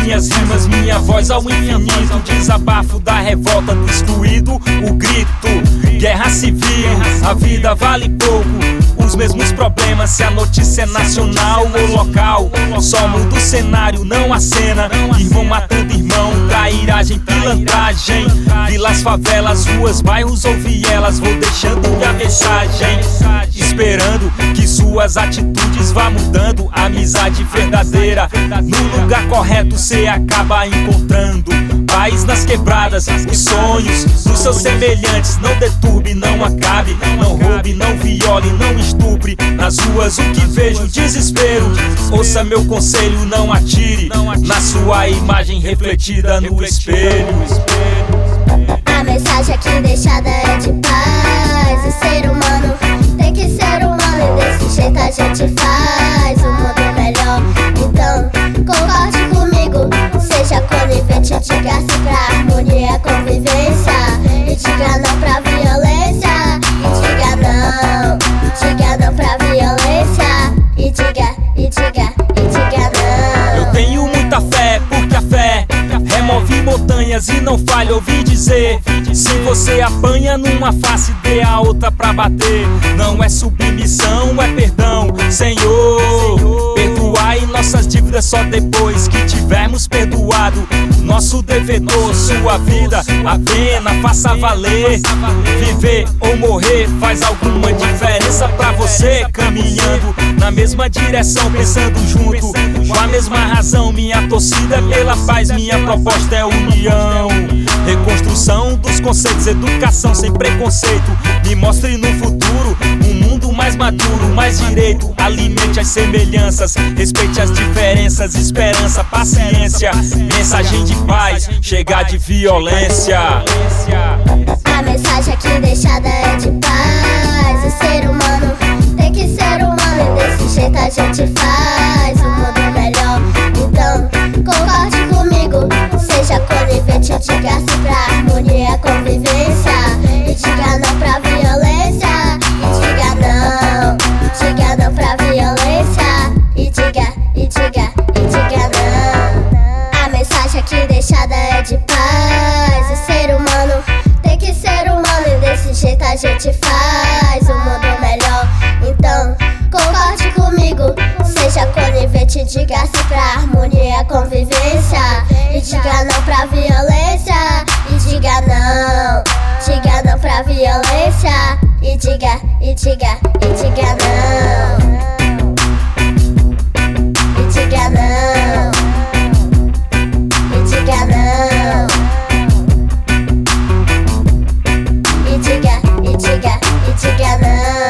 minhas rimas, minha voz ao infinito. Desabafo da revolta do excluído, o grito. Guerra civil, a vida vale pouco. Os mesmos problemas se a notícia é nacional ou local. Só muda o cenário, não a cena. Irmão matando irmão, trairagem, pilantragem. Vilas, favelas, ruas, bairros ou vielas. Vou deixando minha mensagem, esperando que suas atitudes vá mudando. Amizade verdadeira, no lugar correto cê acaba encontrando. Paz nas quebradas, os sonhos dos seus semelhantes. Não deturbe, não acabe, não roube, não viole, não estupre. Nas ruas o que vejo, desespero. Ouça meu conselho, não atire na sua imagem refletida no espelho. A mensagem aqui deixada é de paz. O ser humano tem que ser humano, e desse jeito a gente faz o mundo melhor. Então concorde comigo, seja conivente, diga sim pra harmonia e convivência. E diga não pra violência. E diga não pra violência. E diga não. Eu tenho muita fé, porque a fé remove montanhas e não falha. Ouvi dizer, se você apanha numa face, dê a outra pra bater. Não é submissão, é perdão, Senhor. Perdoai nossas dívidas só depois que tivermos perdoado nosso devedor. Sua vida, a pena, faça valer. Viver ou morrer faz alguma diferença pra você. Caminhando na mesma direção, pensando junto, com a mesma razão. Minha torcida é pela paz, minha proposta é união. Reconstrução dos conceitos, educação sem preconceito. Me mostre no futuro um mundo mais maduro, mais direito. Alimente as semelhanças, respeite as diferenças. Esperança, paciência, mensagem de paz, chega de violência. A mensagem aqui deixada é de paz. O ser humano tem que ser humano, e desse jeito a gente faz o mundo melhor. Então concorde comigo, seja conivente, diga sim pra harmonia e convivência. E diga não pra violência. E diga não pra violência. E diga não. A mensagem aqui deixada é de paz. O ser humano tem que ser humano, e desse jeito a gente faz o mundo melhor. Então concorde comigo, seja conivente, diga sim pra harmonia e convivência. E diga não pra violência. E diga não pra violência. E diga não. E diga não. E diga não. E diga não.